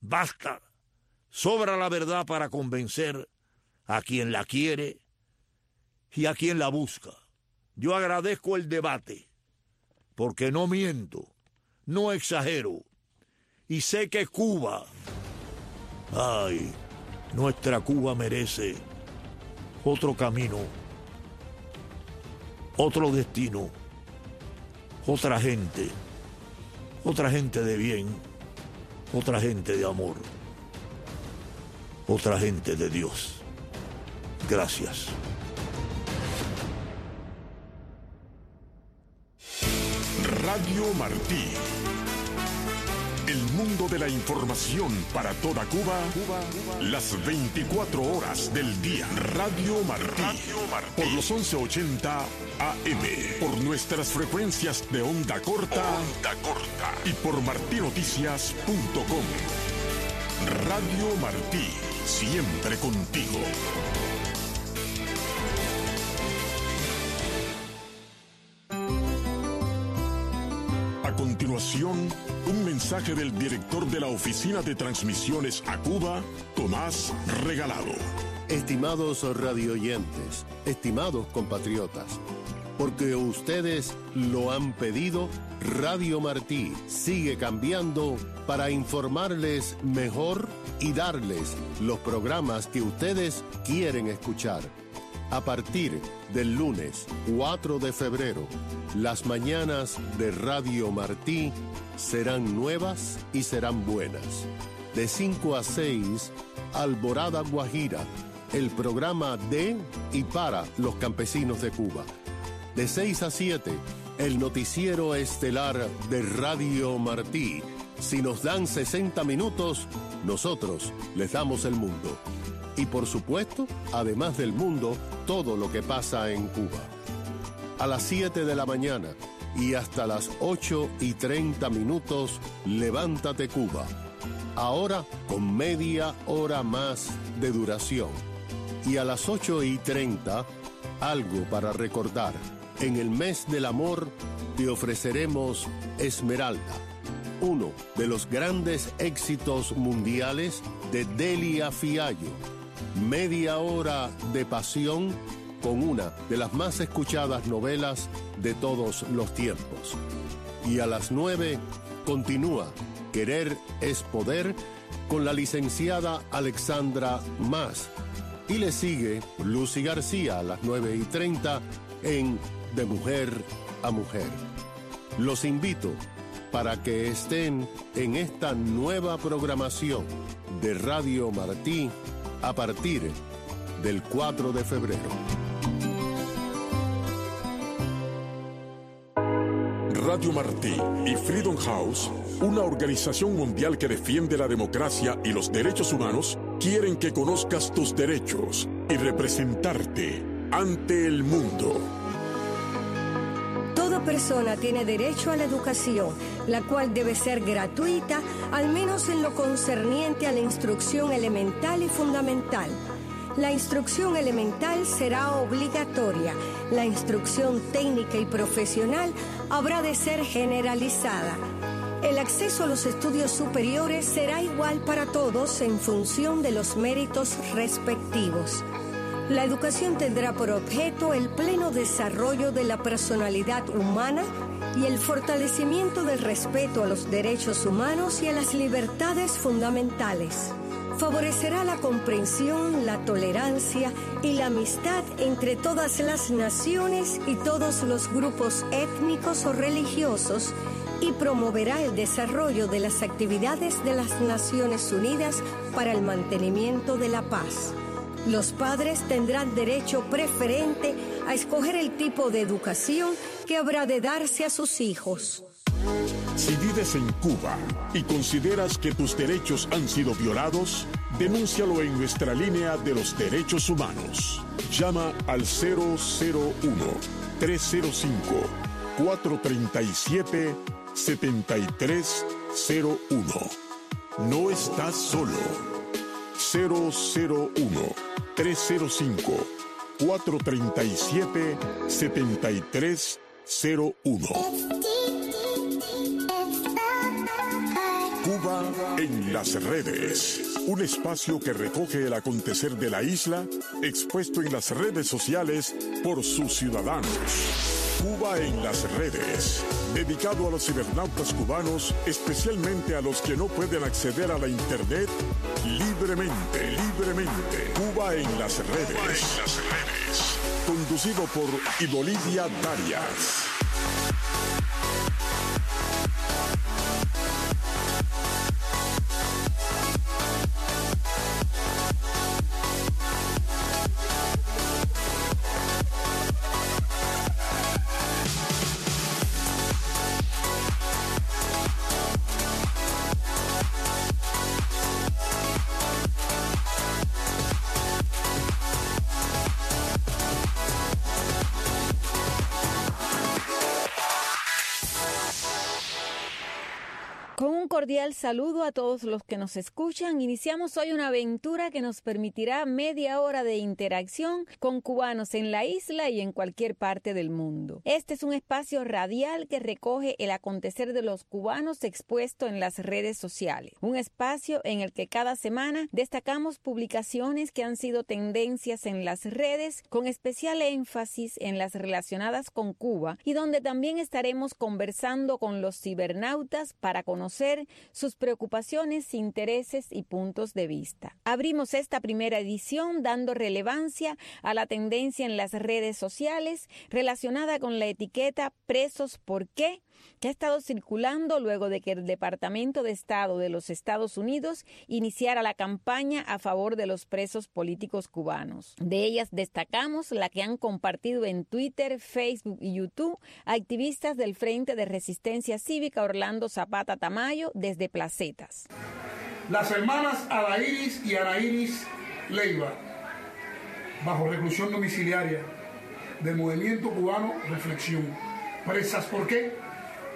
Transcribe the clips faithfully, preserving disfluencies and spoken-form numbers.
Basta. Sobra la verdad para convencer a quien la quiere y a quien la busca. Yo agradezco el debate, porque no miento, no exagero, y sé que Cuba, ay, nuestra Cuba merece otro camino, otro destino, otra gente, otra gente de bien, otra gente de amor, otra gente de Dios. Gracias. Radio Martí. El mundo de la información para toda Cuba, Cuba, Cuba. Las veinticuatro horas del día. Radio Martí. Radio Martí. Por los once ochenta A M. Por nuestras frecuencias de onda corta. Onda corta. Y por martí noticias punto com. Radio Martí. Siempre contigo. A continuación, un mensaje del director de la Oficina de Transmisiones a Cuba, Tomás Regalado. Estimados radioyentes, estimados compatriotas, porque ustedes lo han pedido, Radio Martí sigue cambiando para informarles mejor y darles los programas que ustedes quieren escuchar. A partir del lunes cuatro de febrero, las mañanas de Radio Martí serán nuevas y serán buenas. De cinco a seis, Alborada Guajira, el programa de y para los campesinos de Cuba. De seis a siete, el noticiero estelar de Radio Martí. Si nos dan sesenta minutos, nosotros les damos el mundo. Y por supuesto, además del mundo, todo lo que pasa en Cuba. A las siete de la mañana y hasta las ocho y treinta minutos, Levántate Cuba. Ahora con media hora más de duración. Y a las ocho y treinta, algo para recordar. En el mes del amor te ofreceremos Esmeralda, uno de los grandes éxitos mundiales de Delia Fiallo. Media hora de pasión con una de las más escuchadas novelas de todos los tiempos. Y a las nueve continúa Querer es Poder con la licenciada Alexandra Mas. Y le sigue Lucy García a las nueve y treinta en De Mujer a Mujer. Los invito para que estén en esta nueva programación de Radio Martí a partir del cuatro de febrero. Radio Martí y Freedom House, una organización mundial que defiende la democracia y los derechos humanos, quieren que conozcas tus derechos y representarte ante el mundo. Toda persona tiene derecho a la educación, la cual debe ser gratuita, al menos en lo concerniente a la instrucción elemental y fundamental. La instrucción elemental será obligatoria. La instrucción técnica y profesional habrá de ser generalizada. El acceso a los estudios superiores será igual para todos en función de los méritos respectivos. La educación tendrá por objeto el pleno desarrollo de la personalidad humana y el fortalecimiento del respeto a los derechos humanos y a las libertades fundamentales. Favorecerá la comprensión, la tolerancia y la amistad entre todas las naciones y todos los grupos étnicos o religiosos y promoverá el desarrollo de las actividades de las Naciones Unidas para el mantenimiento de la paz. Los padres tendrán derecho preferente a escoger el tipo de educación que habrá de darse a sus hijos. Si vives en Cuba y consideras que tus derechos han sido violados, denúncialo en nuestra línea de los derechos humanos. Llama al cero cero uno, tres cero cinco, cuatro tres siete, siete tres cero uno. No estás solo. cero cero uno, tres cero cinco, cuatro tres siete, siete tres cero uno. Cuba en las redes. Un espacio que recoge el acontecer de la isla expuesto en las redes sociales por sus ciudadanos. Cuba en las redes, dedicado a los cibernautas cubanos, especialmente a los que no pueden acceder a la internet libremente, libremente. Cuba en las redes. Cuba en las redes. Conducido por Idolidia Darias. Cordial saludo a todos los que nos escuchan. Iniciamos hoy una aventura que nos permitirá media hora de interacción con cubanos en la isla y en cualquier parte del mundo. Este es un espacio radial que recoge el acontecer de los cubanos expuesto en las redes sociales. Un espacio en el que cada semana destacamos publicaciones que han sido tendencias en las redes, con especial énfasis en las relacionadas con Cuba, y donde también estaremos conversando con los cibernautas para conocer sus preocupaciones, intereses y puntos de vista. Abrimos esta primera edición dando relevancia a la tendencia en las redes sociales relacionada con la etiqueta Presos ¿por qué?, que ha estado circulando luego de que el Departamento de Estado de los Estados Unidos iniciara la campaña a favor de los presos políticos cubanos. De ellas destacamos la que han compartido en Twitter, Facebook y YouTube activistas del Frente de Resistencia Cívica Orlando Zapata Tamayo desde Placetas. Las hermanas Adairis y Anairis Leiva, bajo reclusión domiciliaria del Movimiento Cubano Reflexión. ¿Presas por qué?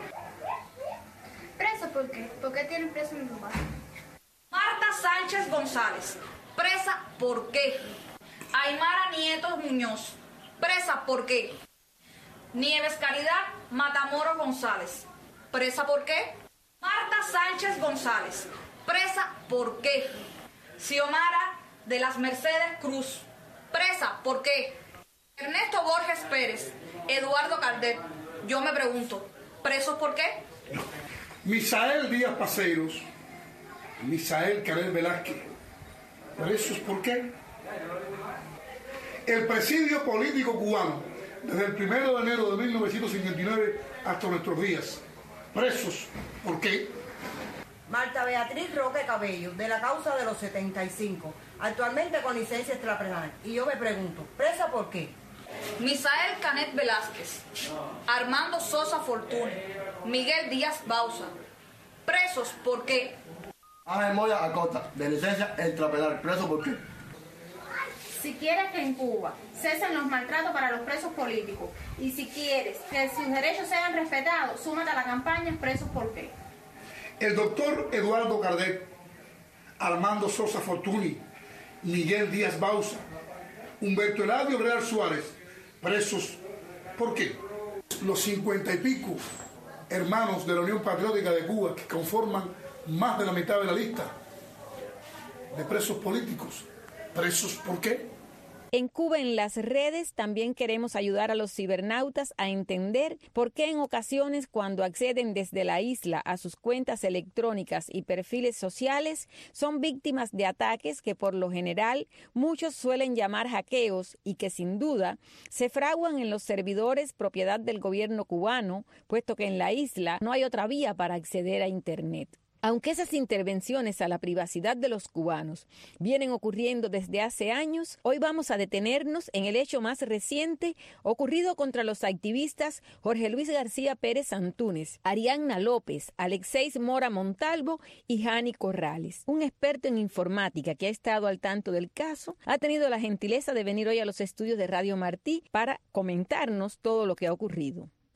¿Presa por qué? ¿Por qué tienen preso a mi papá? Marta Sánchez González, presa ¿por qué? Aymara Nieto Muñoz, presa ¿por qué? Nieves Caridad Matamoros González, presa ¿por qué? Marta Sánchez González, presa ¿por qué? Xiomara de las Mercedes Cruz, presa ¿por qué? Ernesto Borges Pérez, Eduardo Caldet, yo me pregunto, ¿presos por qué? Misael Díaz Paceiros, Misael Canel Velázquez, ¿presos por qué? El presidio político cubano, desde el primero de enero de mil novecientos cincuenta y nueve hasta nuestros días, ¿presos por qué? Marta Beatriz Roque Cabello, de la causa de los setenta y cinco, actualmente con licencia extrapenal. Y yo me pregunto, ¿presa por qué? Misael Canet Velázquez, Armando Sosa Fortuny, Miguel Díaz Bauza, presos ¿por qué? Ángel Moya Acosta, de licencia extrapenal, preso ¿por qué? Si quieres que en Cuba cesen los maltratos para los presos políticos y si quieres que sus derechos sean respetados, súmate a la campaña Presos ¿por qué? El doctor Eduardo Caldet, Armando Sosa Fortuny, Miguel Díaz Bauza, Humberto Eladio Real Suárez, presos ¿por qué? Los cincuenta y pico hermanos de la Unión Patriótica de Cuba que conforman más de la mitad de la lista de presos políticos, presos ¿por qué? En Cuba en las redes también queremos ayudar a los cibernautas a entender por qué en ocasiones cuando acceden desde la isla a sus cuentas electrónicas y perfiles sociales son víctimas de ataques que por lo general muchos suelen llamar hackeos y que sin duda se fraguan en los servidores propiedad del gobierno cubano, puesto que en la isla no hay otra vía para acceder a Internet. Aunque esas intervenciones a la privacidad de los cubanos vienen ocurriendo desde hace años, hoy vamos a detenernos en el hecho más reciente ocurrido contra los activistas Jorge Luis García Pérez Antúnez, Arianna López, Alexeis Mora Montalvo y Jani Corrales. Un experto en informática que ha estado al tanto del caso ha tenido la gentileza de venir hoy a los estudios de Radio Martí para comentarnos todo lo que ha ocurrido.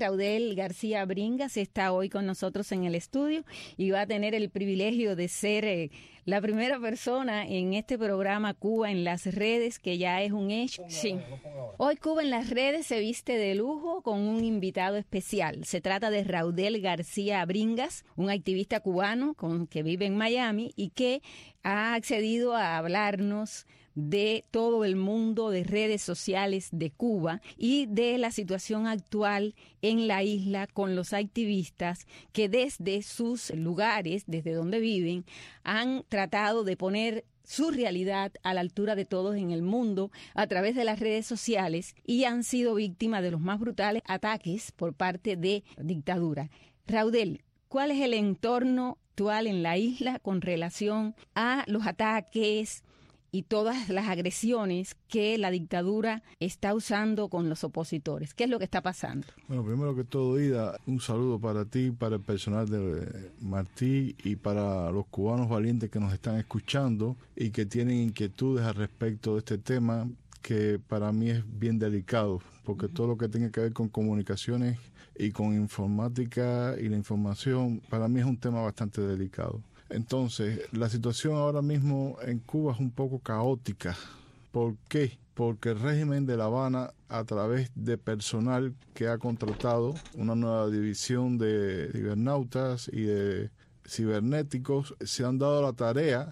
Raudel García Bringas está hoy con nosotros en el estudio y va a tener el privilegio de ser eh, la primera persona en este programa Cuba en las redes, que ya es un hecho. Sí. Hoy Cuba en las redes se viste de lujo con un invitado especial. Se trata de Raudel García Bringas, un activista cubano con, que vive en Miami y que ha accedido a hablarnos de todo el mundo de redes sociales de Cuba y de la situación actual en la isla con los activistas que desde sus lugares, desde donde viven, han tratado de poner su realidad a la altura de todos en el mundo a través de las redes sociales y han sido víctimas de los más brutales ataques por parte de dictadura. Raudel, ¿cuál es el entorno actual en la isla con relación a los ataques y todas las agresiones que la dictadura está usando con los opositores? ¿Qué es lo que está pasando? Bueno, primero que todo, Ida, un saludo para ti, para el personal de Martí y para los cubanos valientes que nos están escuchando y que tienen inquietudes al respecto de este tema, que para mí es bien delicado, porque todo lo que tenga que ver con comunicaciones y con informática y la información, para mí es un tema bastante delicado. Entonces, la situación ahora mismo en Cuba es un poco caótica. ¿Por qué? Porque el régimen de La Habana, a través de personal que ha contratado una nueva división de cibernautas y de cibernéticos, se han dado la tarea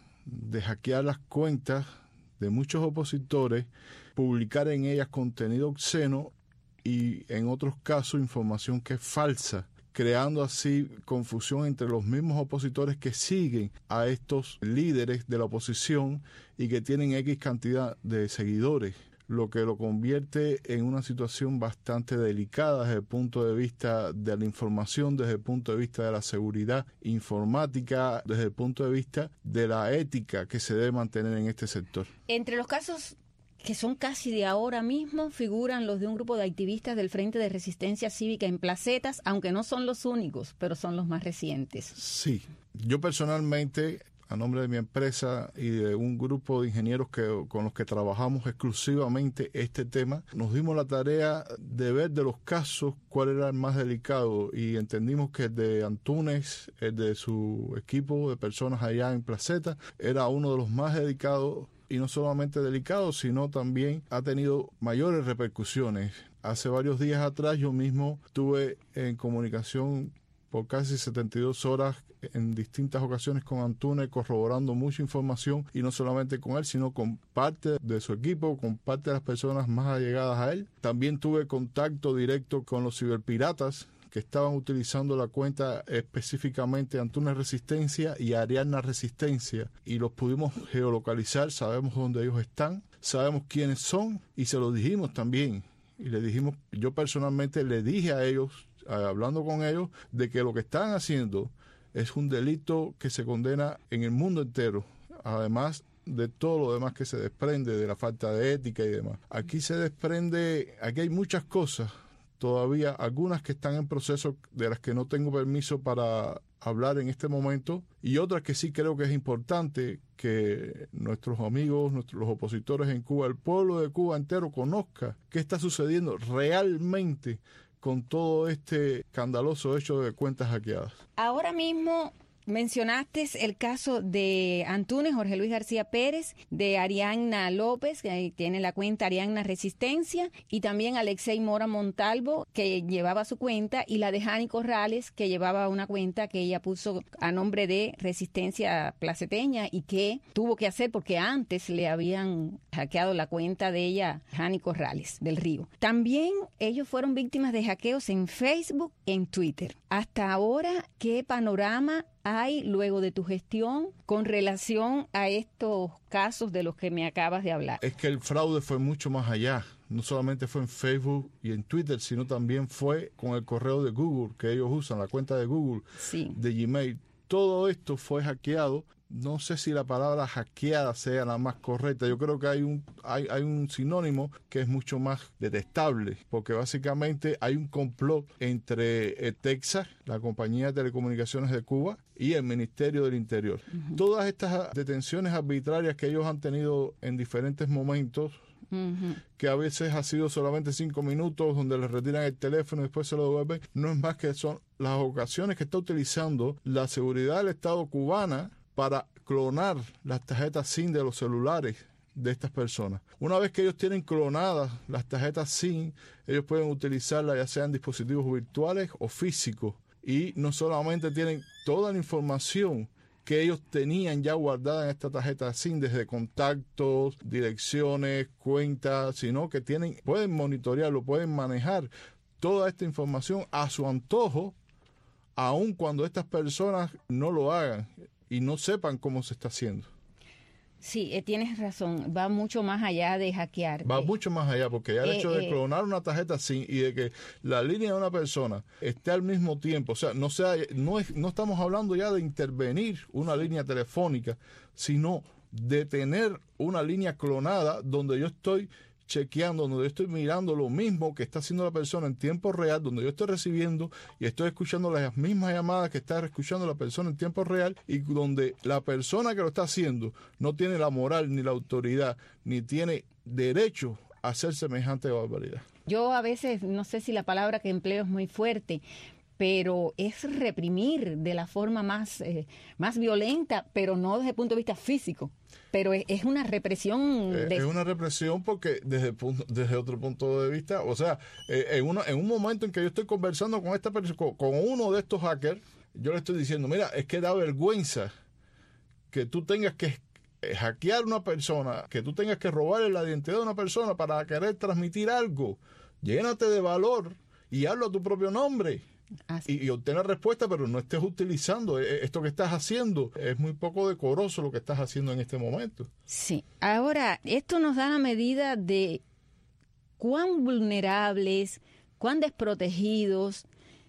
de hackear las cuentas de muchos opositores, publicar en ellas contenido obsceno y, en otros casos, información que es falsa, creando así confusión entre los mismos opositores que siguen a estos líderes de la oposición y que tienen X cantidad de seguidores, lo que lo convierte en una situación bastante delicada desde el punto de vista de la información, desde el punto de vista de la seguridad informática, desde el punto de vista de la ética que se debe mantener en este sector. Entre los casos que son casi de ahora mismo, figuran los de un grupo de activistas del Frente de Resistencia Cívica en Placetas, aunque no son los únicos, pero son los más recientes. Sí, yo personalmente, a nombre de mi empresa y de un grupo de ingenieros que, con los que trabajamos exclusivamente este tema, nos dimos la tarea de ver de los casos cuál era el más delicado y entendimos que el de Antúnez, el de su equipo de personas allá en Placetas, era uno de los más delicados. Y no solamente delicado, sino también ha tenido mayores repercusiones. Hace varios días atrás yo mismo estuve en comunicación por casi setenta y dos horas en distintas ocasiones con Antúnez, corroborando mucha información, y no solamente con él, sino con parte de su equipo, con parte de las personas más allegadas a él. También tuve contacto directo con los ciberpiratas que estaban utilizando la cuenta específicamente Antúnez Resistencia y Ariadna Resistencia, y los pudimos geolocalizar, sabemos dónde ellos están, sabemos quiénes son, y se los dijimos también, y le dijimos, yo personalmente le dije a ellos, hablando con ellos, de que lo que están haciendo es un delito que se condena en el mundo entero, además de todo lo demás que se desprende de la falta de ética y demás. Aquí se desprende, aquí hay muchas cosas, todavía algunas que están en proceso, de las que no tengo permiso para hablar en este momento, y otras que sí creo que es importante que nuestros amigos, nuestros los opositores en Cuba, el pueblo de Cuba entero conozca qué está sucediendo realmente con todo este escandaloso hecho de cuentas hackeadas. Ahora mismo mencionaste el caso de Antúnez, Jorge Luis García Pérez, de Ariadna López, que tiene la cuenta Ariadna Resistencia, y también Alexei Mora Montalvo, que llevaba su cuenta, y la de Jani Corrales, que llevaba una cuenta que ella puso a nombre de Resistencia Placeteña y que tuvo que hacer porque antes le habían hackeado la cuenta de ella, Jani Corrales, del Río. También ellos fueron víctimas de hackeos en Facebook, en Twitter. Hasta ahora, ¿qué panorama hay luego de tu gestión con relación a estos casos de los que me acabas de hablar? Es que el fraude fue mucho más allá. No solamente fue en Facebook y en Twitter, sino también fue con el correo de Google que ellos usan, la cuenta de Google, sí, de Gmail. Todo esto fue hackeado. No sé si la palabra hackeada sea la más correcta. Yo creo que hay un hay, hay un sinónimo que es mucho más detestable, porque básicamente hay un complot entre Texas, la compañía de telecomunicaciones de Cuba, y el Ministerio del Interior. Uh-huh. Todas estas detenciones arbitrarias que ellos han tenido en diferentes momentos, uh-huh. que a veces ha sido solamente cinco minutos donde le retiran el teléfono y después se lo devuelven, no es más que son las ocasiones que está utilizando la seguridad del Estado cubana para clonar las tarjetas SIM de los celulares de estas personas. Una vez que ellos tienen clonadas las tarjetas SIM, ellos pueden utilizarlas ya sean dispositivos virtuales o físicos, y no solamente tienen toda la información que ellos tenían ya guardada en esta tarjeta SIM, desde contactos, direcciones, cuentas, sino que tienen, pueden monitorearlo, pueden manejar toda esta información a su antojo, aun cuando estas personas no lo hagan y no sepan cómo se está haciendo. Sí, eh, tienes razón, va mucho más allá de hackear. Va eh, mucho más allá, porque ya el eh, hecho de eh, clonar una tarjeta SIM y de que la línea de una persona esté al mismo tiempo, o sea, no sea, no es, no estamos hablando ya de intervenir una línea telefónica, sino de tener una línea clonada donde yo estoy chequeando, donde yo estoy mirando lo mismo que está haciendo la persona en tiempo real, donde yo estoy recibiendo y estoy escuchando las mismas llamadas que está escuchando la persona en tiempo real, y donde la persona que lo está haciendo no tiene la moral ni la autoridad ni tiene derecho a hacer semejante barbaridad. Yo a veces, no sé si la palabra que empleo es muy fuerte, pero es reprimir de la forma más, eh, más violenta, pero no desde el punto de vista físico. Pero es, es una represión. Eh, de... Es una represión porque desde el punto, desde otro punto de vista, o sea, eh, en, una, en un momento en que yo estoy conversando con esta persona, con, con uno de estos hackers, yo le estoy diciendo, mira, es que da vergüenza que tú tengas que hackear a una persona, que tú tengas que robarle la identidad de una persona para querer transmitir algo. Llénate de valor y hazlo a tu propio nombre. Y, y obtener respuesta, pero no estés utilizando esto que estás haciendo. Es muy poco decoroso lo que estás haciendo en este momento. Sí. Ahora, esto nos da la medida de cuán vulnerables, cuán desprotegidos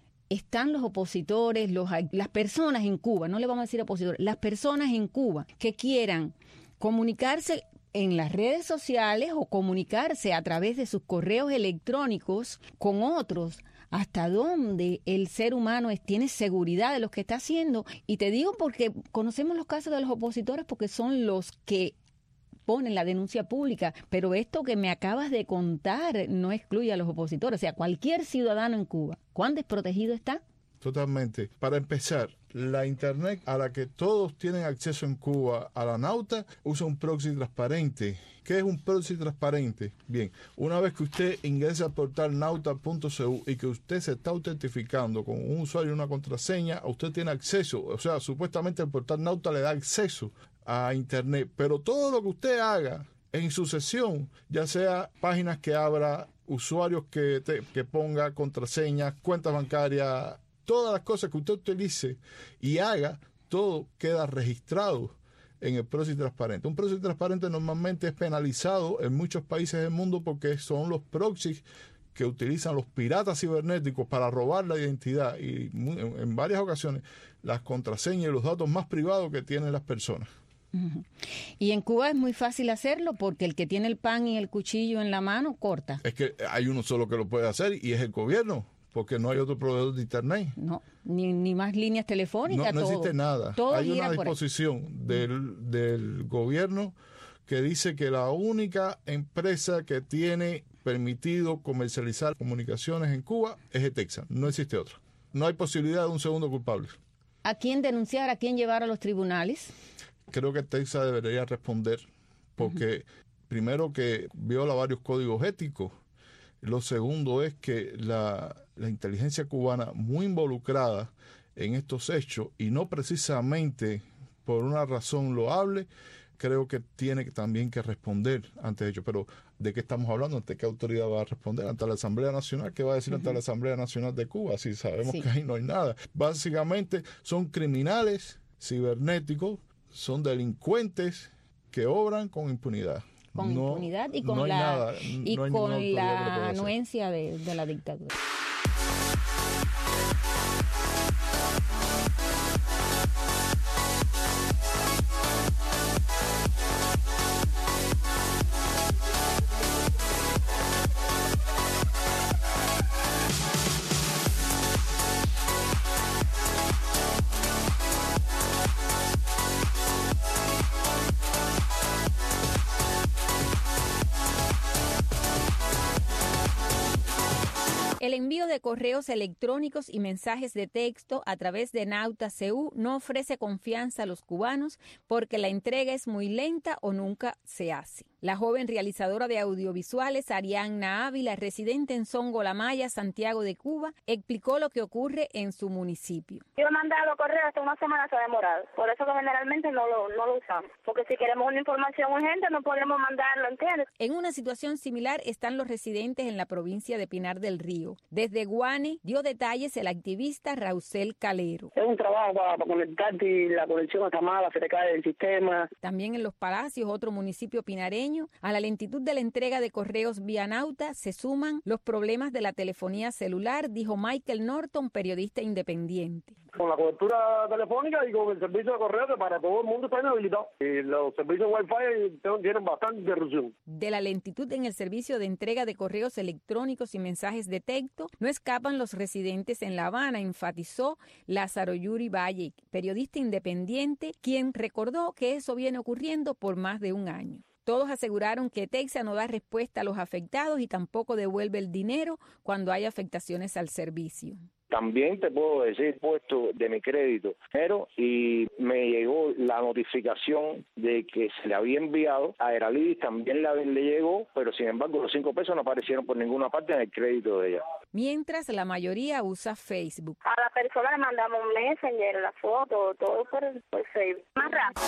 están los opositores, los, las personas en Cuba, no le vamos a decir opositores, las personas en Cuba que quieran comunicarse en las redes sociales o comunicarse a través de sus correos electrónicos con otros. Hasta dónde el ser humano es, tiene seguridad de lo que está haciendo. Y te digo porque conocemos los casos de los opositores, porque son los que ponen la denuncia pública, pero esto que me acabas de contar no excluye a los opositores, o sea, cualquier ciudadano en Cuba. ¿Cuán desprotegido está? Totalmente. Para empezar, la Internet a la que todos tienen acceso en Cuba, a la Nauta, usa un proxy transparente. ¿Qué es un proxy transparente? Bien, una vez que usted ingresa al portal nauta punto c u y que usted se está autentificando con un usuario y una contraseña, usted tiene acceso, o sea, supuestamente el portal Nauta le da acceso a Internet, pero todo lo que usted haga en su sesión, ya sea páginas que abra, usuarios que, te, que ponga, contraseñas, cuentas bancarias, todas las cosas que usted utilice y haga, todo queda registrado en el proxy transparente. Un proxy transparente normalmente es penalizado en muchos países del mundo porque son los proxies que utilizan los piratas cibernéticos para robar la identidad y en, en varias ocasiones las contraseñas y los datos más privados que tienen las personas. Uh-huh. Y en Cuba es muy fácil hacerlo porque el que tiene el pan y el cuchillo en la mano corta. Es que hay uno solo que lo puede hacer y es el gobierno, porque no hay otro proveedor de Internet. No, ni, ni más líneas telefónicas. No, no todo, existe nada. Todo hay una por disposición del, del gobierno que dice que la única empresa que tiene permitido comercializar comunicaciones en Cuba es ETEXA. No existe otra. No hay posibilidad de un segundo culpable. ¿A quién denunciar? ¿A quién llevar a los tribunales? Creo que ETEXA debería responder porque uh-huh. primero que viola varios códigos éticos. Lo segundo es que la, la inteligencia cubana muy involucrada en estos hechos y no precisamente por una razón loable, creo que tiene también que responder ante ellos. Pero ¿de qué estamos hablando? ¿Ante qué autoridad va a responder? ¿Ante la Asamblea Nacional? ¿Qué va a decir uh-huh. ante la Asamblea Nacional de Cuba? Si sabemos sí. que ahí no hay nada. Básicamente son criminales cibernéticos, son delincuentes que obran con impunidad. Con no, impunidad y con no la, nada, y no con la anuencia de, de la dictadura. El envío de correos electrónicos y mensajes de texto a través de Nauta C U no ofrece confianza a los cubanos porque la entrega es muy lenta o nunca se hace. La joven realizadora de audiovisuales Arianna Ávila, residente en Songo La Maya, Santiago de Cuba, explicó lo que ocurre en su municipio. Yo he mandado correo hasta una semana se ha demorado, por eso que generalmente no lo, no lo usamos, porque si queremos una información urgente no podemos mandarlo, ¿entiendes? En una situación similar están los residentes en la provincia de Pinar del Río. Desde Guane dio detalles el activista Rausel Calero. Es un trabajo para, para conectarte y la conexión está mala, se te cae el sistema. También en Los Palacios, otro municipio pinareño, a la lentitud de la entrega de correos vía Nauta se suman los problemas de la telefonía celular, dijo Michael Norton, periodista independiente. Con la cobertura telefónica y con el servicio de correo que para todo el mundo está inhabilitado. Y los servicios Wi-Fi tienen bastante interrupción. De la lentitud en el servicio de entrega de correos electrónicos y mensajes de texto no escapan los residentes en La Habana, enfatizó Lázaro Yuri Valle, periodista independiente, quien recordó que eso viene ocurriendo por más de un año. Todos aseguraron que Texas no da respuesta a los afectados y tampoco devuelve el dinero cuando hay afectaciones al servicio. También te puedo decir, puesto de mi crédito, pero y me llegó la notificación de que se le había enviado a Eralidis, también la, le llegó, pero sin embargo los cinco pesos no aparecieron por ninguna parte en el crédito de ella. Mientras la mayoría usa Facebook. A la persona le mandamos un messenger, la foto, todo por, por Facebook. Más rápido.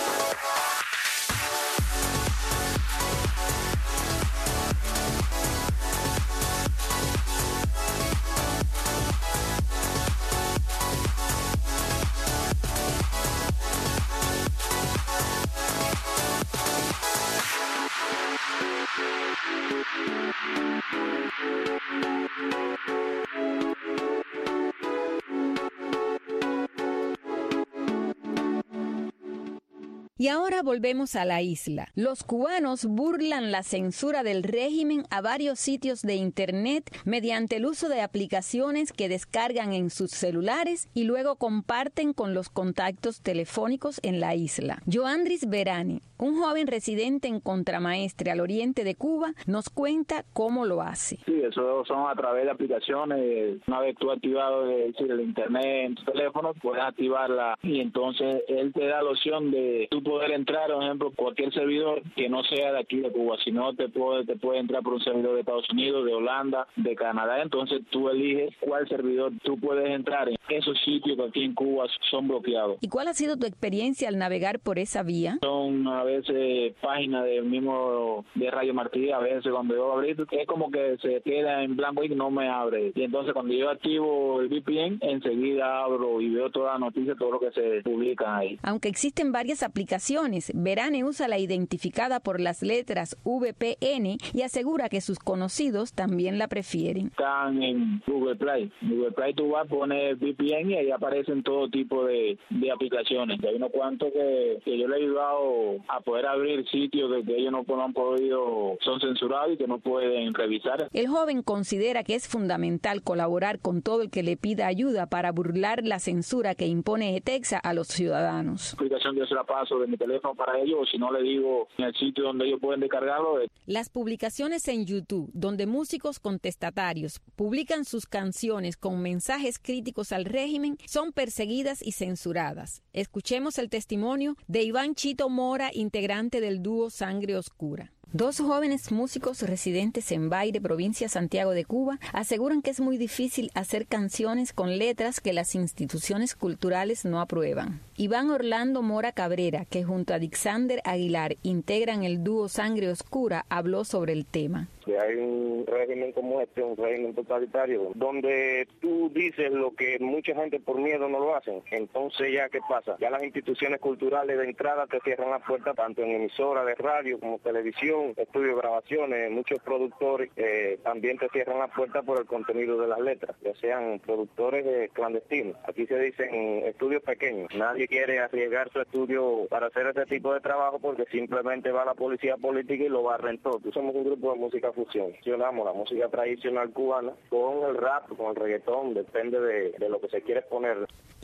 Y ahora volvemos a la isla. Los cubanos burlan la censura del régimen a varios sitios de internet mediante el uso de aplicaciones que descargan en sus celulares y luego comparten con los contactos telefónicos en la isla. Joandris Verani, un joven residente en Contramaestre al oriente de Cuba, nos cuenta cómo lo hace. Sí, eso son a través de aplicaciones. Una vez tú activado es decir, el internet en tu teléfono, puedes activarla y entonces él te da la opción de tú poder entrar, por ejemplo, cualquier servidor que no sea de aquí de Cuba, sino te puede, te puede entrar por un servidor de Estados Unidos, de Holanda, de Canadá. Entonces tú eliges cuál servidor tú puedes entrar en esos sitios que aquí en Cuba son bloqueados. ¿Y cuál ha sido tu experiencia al navegar por esa vía? Son a veces páginas del mismo de Radio Martí, a veces cuando yo abrí, es como que se queda en blanco y no me abre. Y entonces cuando yo activo el V P N, enseguida abro y veo toda la noticia, todo lo que se publica ahí. Aunque existen varias aplicaciones, Verane usa la identificada por las letras V P N y asegura que sus conocidos también la prefieren. Están en Google Play. En Google Play tú vas a poner V P N y ahí aparecen todo tipo de, de aplicaciones. Hay unos cuantos que, que yo le he ayudado a poder abrir sitios que, que ellos no, no han podido, son censurados y que no pueden revisar. El joven considera que es fundamental colaborar con todo el que le pida ayuda para burlar la censura que impone Texas a los ciudadanos. La aplicación yo se la paso de mi teléfono para ellos, o si no le digo en el sitio donde ellos pueden descargarlo. Las publicaciones en YouTube, donde músicos contestatarios publican sus canciones con mensajes críticos al régimen, son perseguidas y censuradas. Escuchemos el testimonio de Iván Chito Mora, integrante del dúo Sangre Oscura. Dos jóvenes músicos residentes en Baire, provincia Santiago de Cuba, aseguran que es muy difícil hacer canciones con letras que las instituciones culturales no aprueban. Iván Orlando Mora Cabrera, que junto a Dixander Aguilar integran el dúo Sangre Oscura, habló sobre el tema. Que hay un régimen como este, un régimen totalitario, donde tú dices lo que mucha gente por miedo no lo hacen. Entonces ya, ¿qué pasa? Ya las instituciones culturales de entrada te cierran las puertas, tanto en emisoras de radio como televisión, estudios de grabaciones. Muchos productores eh, también te cierran las puertas por el contenido de las letras, ya sean productores eh, clandestinos. Aquí se dicen estudios pequeños. Nadie quiere arriesgar su estudio para hacer ese tipo de trabajo porque simplemente va la policía política y lo barren todo. Somos un grupo de música fusión. Fusionamos la música tradicional cubana con el rap, con el reggaetón, depende de, de lo que se quiere poner.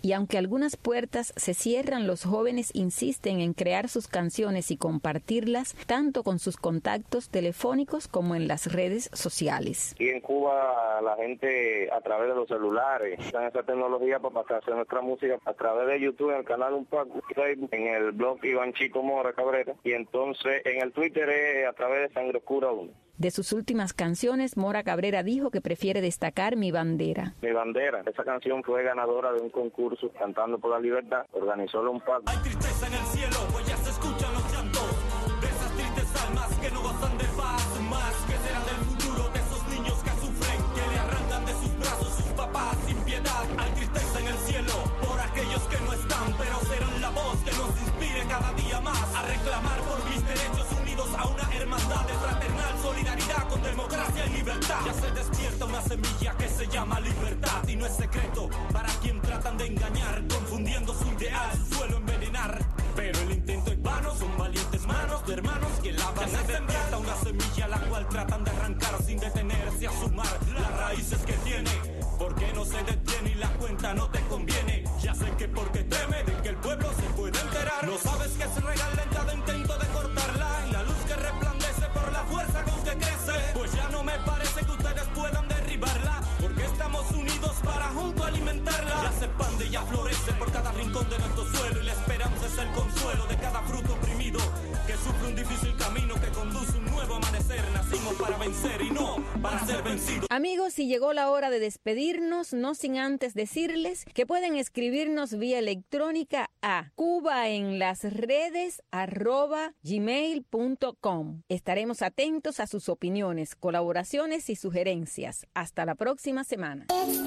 Y aunque algunas puertas se cierran, los jóvenes insisten en crear sus canciones y compartirlas tanto con sus contactos telefónicos como en las redes sociales. Y en Cuba la gente a través de los celulares usan esa tecnología para pasarse nuestra música a través de YouTube, en el canal Un Pac, Facebook, en el blog Iván Chico Mora Cabrera, y entonces en el Twitter es a través de Sangre Oscura uno. De sus últimas canciones, Mora Cabrera dijo que prefiere destacar Mi Bandera. Mi Bandera, esa canción fue ganadora de un concurso Cantando por la Libertad, organizó Un Pac. Hay tristeza en el cielo, pues ya se escuchan los llantos de esas tristes almas que no gozan de paz. Más que será del futuro de esos niños que sufren, que le arrancan de sus brazos sus papás sin piedad. Hay tristeza en el cielo por aquellos que no están, pero serán la voz que nos inspire cada día más a reclamar por mis derechos, unidos a una hermandad de fraternal solidaridad con democracia y libertad. Ya se despierta una semilla que se llama libertad, y no es secreto para quien tratan de engañar, confundiendo su ideal, su suelo envenenar. Pero el intento es vano, son valientes manos de hermanos que la van a sembrar una semilla la cual tratan de arrancar sin detenerse a sumar las raíces que tiene. Porque no se detiene y la cuenta no te conviene. Ya sé que porque teme de que el pueblo se puede enterar. No sabes que se regala en cada intento de cortarla, y la luz que resplandece por la fuerza con que crece. Pues ya no me parece que ustedes puedan derribarla, porque estamos unidos para juntos alimentarla. Ya se expande y ya florece por cada rincón de nuestro suelo, y la esperanza es el consuelo de cada fruto oprimido que sufre un difícil camino que conduce un nuevo amanecer. Nacimos para vencer y no para ser vencidos. Amigos, y llegó la hora de despedirnos, no sin antes decirles que pueden escribirnos vía electrónica a cubaenlasredes arroba gmail punto com. Estaremos atentos a sus opiniones, colaboraciones y sugerencias. Hasta la próxima semana.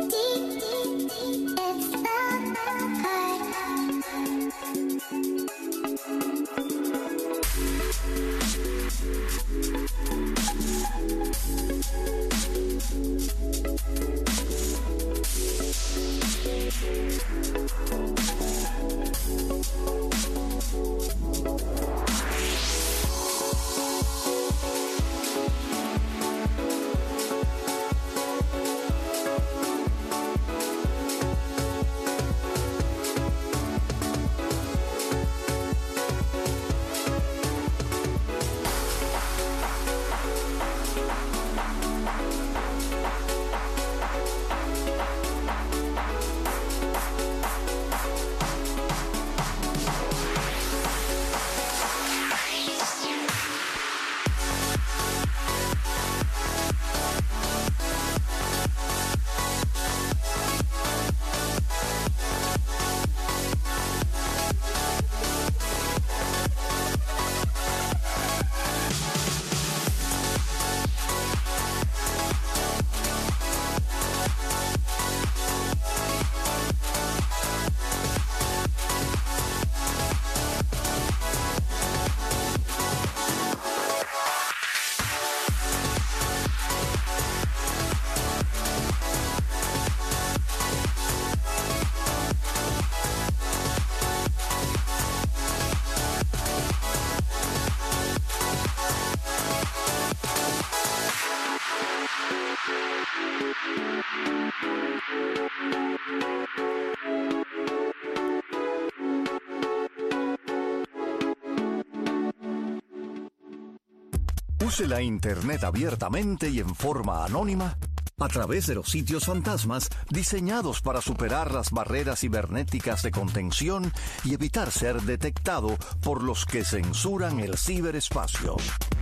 Use la Internet abiertamente y en forma anónima a través de los sitios fantasmas diseñados para superar las barreras cibernéticas de contención y evitar ser detectado por los que censuran el ciberespacio.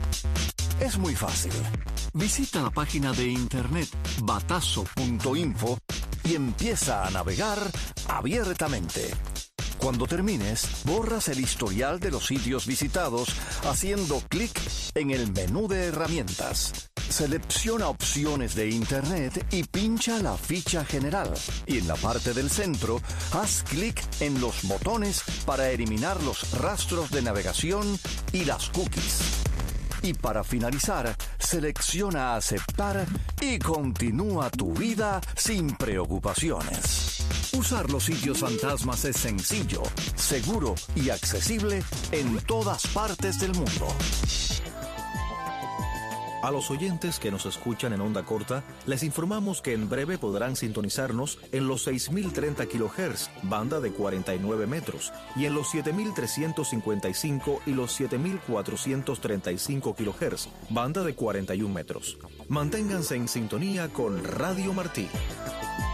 Es muy fácil. Visita la página de internet batazo punto info y empieza a navegar abiertamente. Cuando termines, borras el historial de los sitios visitados haciendo clic en el menú de herramientas. Selecciona opciones de Internet y pincha la ficha general. Y en la parte del centro, haz clic en los botones para eliminar los rastros de navegación y las cookies. Y para finalizar, selecciona aceptar y continúa tu vida sin preocupaciones. Usar los sitios fantasmas es sencillo, seguro y accesible en todas partes del mundo. A los oyentes que nos escuchan en onda corta, les informamos que en breve podrán sintonizarnos en los seis mil treinta kilohertz, banda de cuarenta y nueve metros, y en los siete mil trescientos cincuenta y cinco y los siete mil cuatrocientos treinta y cinco kilohertz, banda de cuarenta y un metros. Manténganse en sintonía con Radio Martí.